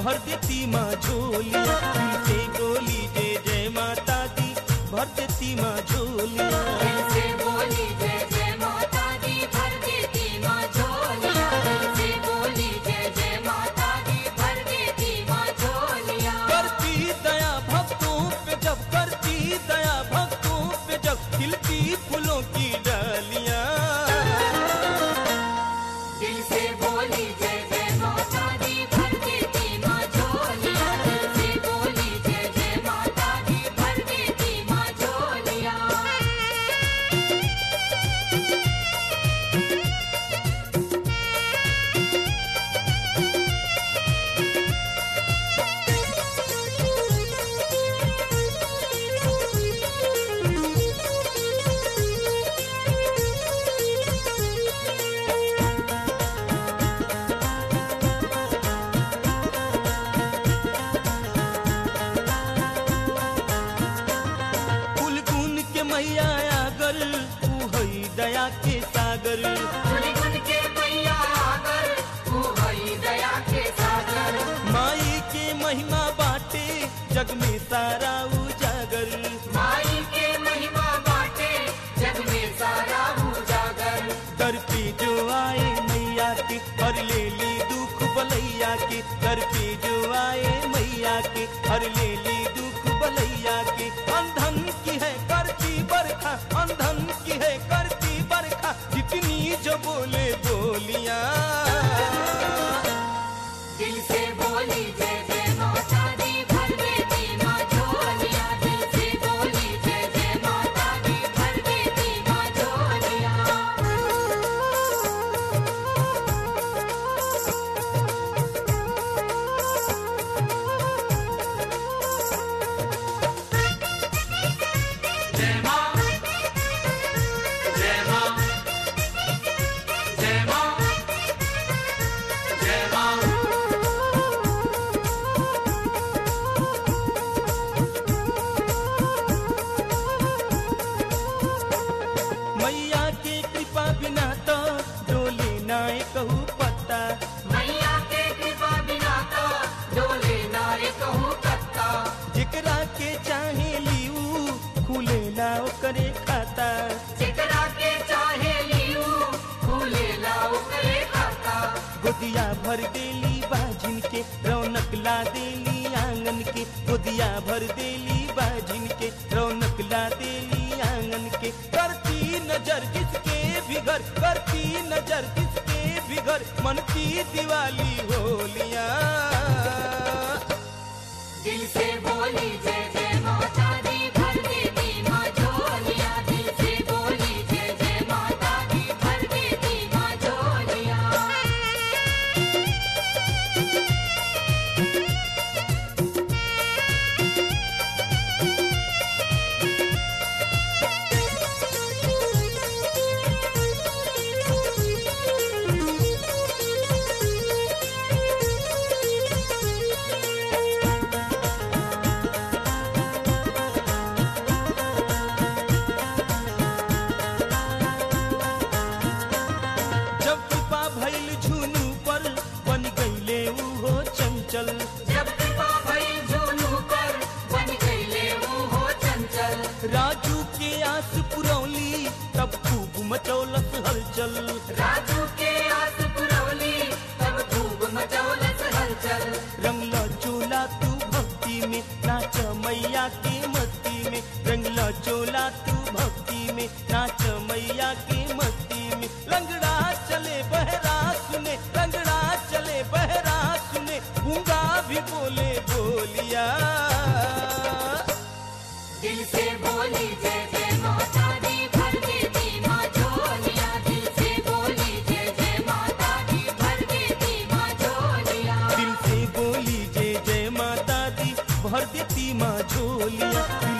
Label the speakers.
Speaker 1: भर देती माँ झोलिया। दिल से बोली जय जय माता दी भर देती माँ झोलिया।
Speaker 2: दिल से बोली जय जय माता दी भर देती माँ झोलिया। दिल से बोली जय जय माता दी भर देती माँ झोलिया।
Speaker 1: करती दया भक्तों पे जब करती दया भक्तों पे जब खिलती फूलों की डालियाँ।
Speaker 2: दिल से बोली जय जय माता दी भर देती माँ झोलिया। दिल से बोली जय जय माता दी भर देती माँ झोलिया।
Speaker 1: कुल गुण के मैया आगर तू हई दया के सागर।
Speaker 2: गुन गुन के मैया आगर तू हई दया के सागर।
Speaker 1: माई के महिमा बाटे जग में सारा उजागर।
Speaker 2: माई के महिमा बाटे जग में सारा उजागर।
Speaker 1: दर पे जो आए मैया के हर ले ली दुख बलैया के। दर पे जो आए मैया के हर ले ली दुख बलैया के। अंधन की है करती बरखा अंधन की है करती बरखा जितनी जो बोले बोलियां।
Speaker 2: दिल से बोली जय जय माता दी भर देती माँ झोलिया। दिल से बोली जय जय माता दी भर देती माँ झोलिया। जय माँ जय माँ जय माँ जय माँ।
Speaker 1: मैया के कृपा बिना तो डोले नाय कहू पत्ता।
Speaker 2: मैया के कृपा बिना तो डोले नाय कहूँ कत्ता।
Speaker 1: जेकरा के चाहे लियू खुले ना करे खाता।
Speaker 2: जेकरा के चाहे लियू फूले लाओ करे खाता।
Speaker 1: गोदिया भर देली बाजिन के रौनक ला देली आंगन के। गोदिया भर देली बाजिन के रौनक ला देली आंगन के। करती नजर किसके भी घर करती नजर किसके भी घर मनती दिवाली होलियां।
Speaker 2: दिल से बोली जय जय माता दी भर देती माँ झोलिया। दिल से बोली जय जय माता दी भर देती माँ झोलिया।
Speaker 1: जब कृपा भइल झुनू पर बन गईले उहो चंचल।
Speaker 2: जब कृपा भई झूनू पर बन गईले वो हो चंचल।
Speaker 1: राजू के आस पुरौली तब खूब मचौलस हलचल।
Speaker 2: राजू के आस पुरौली तब खूब मचौलस हलचल।
Speaker 1: रंगला चोला तू भक्ति में नाच मैया के मस्ती में। रंगला चोला तू भक्ति में नाच मैया के मस्ती में। लंगड़ा चले बहरा सुने लंगड़ा चले बहरा सुने गूंगा भी बोले बोलिया।
Speaker 2: दिल से बोली जय जय माता दी भर देती माँ झोलिया। दिल से बोली जय जय माता दी भर देती माँ झोलिया।
Speaker 1: दिल से बोली जय जय माता दी भर देती माँ झोलिया।